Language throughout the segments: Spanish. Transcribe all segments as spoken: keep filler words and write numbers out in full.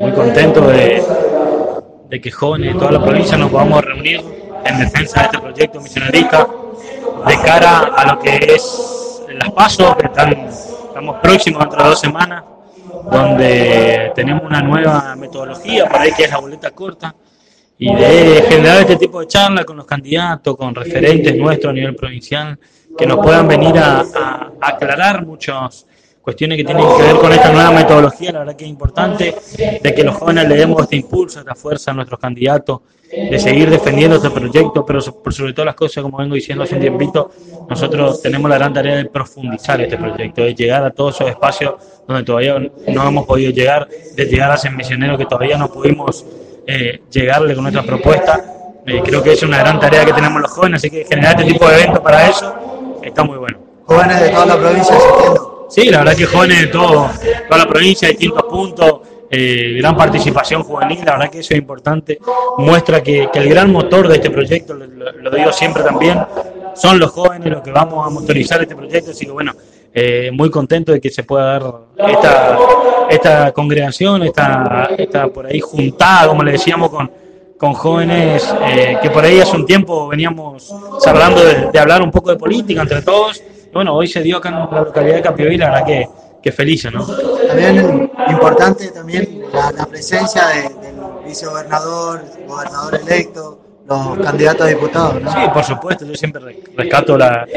muy contento de, de que jóvenes de toda la provincia nos podamos reunir en defensa de este proyecto misionarista de cara a lo que es las PASO, que están, estamos próximos dentro de dos semanas, donde tenemos una nueva metodología, por ahí que es la boleta corta, y de generar este tipo de charlas con los candidatos, con referentes nuestros a nivel provincial, que nos puedan venir a, a, a aclarar muchas cuestiones que tienen que ver con esta nueva metodología. La verdad que es importante de que los jóvenes le demos este impulso, esta fuerza a nuestros candidatos, de seguir defendiendo este proyecto, pero por sobre todas las cosas, como vengo diciendo hace un tiempito, nosotros tenemos la gran tarea de profundizar este proyecto, de llegar a todos esos espacios donde todavía no hemos podido llegar, de llegar a ser misioneros que todavía no pudimos eh, llegarle con nuestra propuesta. Eh, creo que es una gran tarea que tenemos los jóvenes, así que generar este tipo de eventos para eso está muy bueno. Jóvenes de toda la provincia asistiendo. Sí, la verdad que jóvenes de todo, toda la provincia, distintos puntos, eh, gran participación juvenil, la verdad que eso es importante, muestra que, que el gran motor de este proyecto, lo, lo digo siempre también, son los jóvenes los que vamos a motorizar este proyecto, así que bueno, eh, muy contento de que se pueda dar esta, esta congregación, esta, esta por ahí juntada, como le decíamos, con, con jóvenes eh, que por ahí hace un tiempo veníamos hablando de, de hablar un poco de política entre todos. Bueno, hoy se dio acá en la localidad de Capiaví, la verdad que, que feliz, ¿no? También importante también la, la presencia de, del vicegobernador, gobernador electo, los candidatos a diputados, ¿no? Sí, por supuesto, yo siempre rescato la,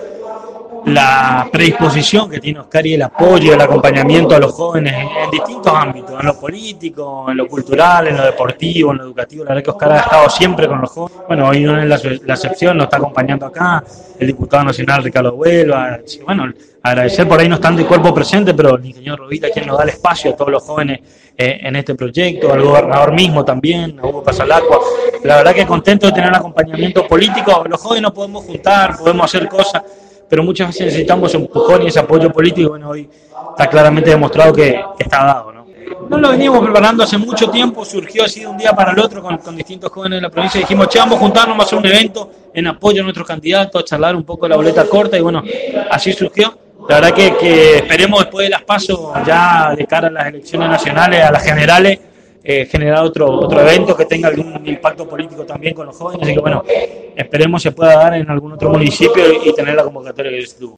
la predisposición que tiene Oscar y el apoyo y el acompañamiento a los jóvenes en, en distintos ámbitos, en lo político, en lo cultural, en lo deportivo, en lo educativo. La verdad que Oscar ha estado siempre con los jóvenes. Bueno, hoy no es la, la excepción, nos está acompañando acá el diputado nacional Ricardo Huelva. Bueno, agradecer, por ahí no están de cuerpo presente, pero el ingeniero Rovita, quien nos da el espacio a todos los jóvenes eh, en este proyecto, al gobernador mismo también, a Hugo Pasalacqua. La verdad que contento de tener un acompañamiento político. Los jóvenes nos podemos juntar, podemos hacer cosas, pero muchas veces necesitamos un empujón y ese apoyo político. Bueno, hoy está claramente demostrado que, que está dado, ¿no? No lo veníamos preparando hace mucho tiempo, surgió así de un día para el otro con, con distintos jóvenes de la provincia. Dijimos, che, vamos a juntarnos, vamos a hacer un evento en apoyo a nuestros candidatos, a charlar un poco de la boleta corta, y bueno, así surgió. La verdad que, que esperemos después de las PASO, ya de cara a las elecciones nacionales, a las generales, eh, generar otro otro evento que tenga algún impacto político también con los jóvenes. Así que bueno, esperemos se pueda dar en algún otro municipio y, y tener la convocatoria que se tuvo.